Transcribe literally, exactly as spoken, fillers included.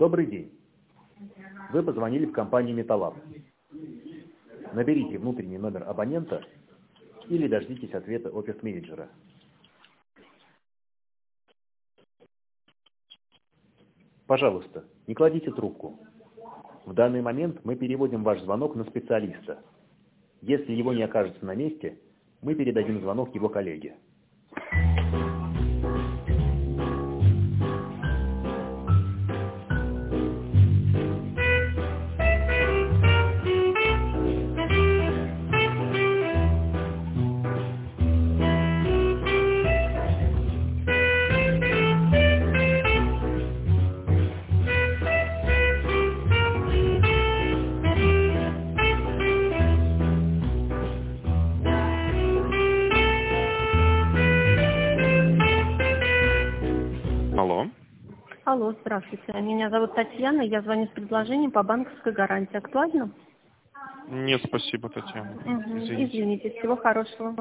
Добрый день. Вы позвонили в компанию Металлаб. Наберите внутренний номер абонента или дождитесь ответа офис-менеджера. Пожалуйста, не кладите трубку. В данный момент мы переводим ваш звонок на специалиста. Если его не окажется на месте, мы передадим звонок его коллеге. Алло. Алло, здравствуйте. Меня зовут Татьяна, я звоню с предложением по банковской гарантии. Актуально? Нет, спасибо, Татьяна. Угу. Извините. Извините, всего хорошего.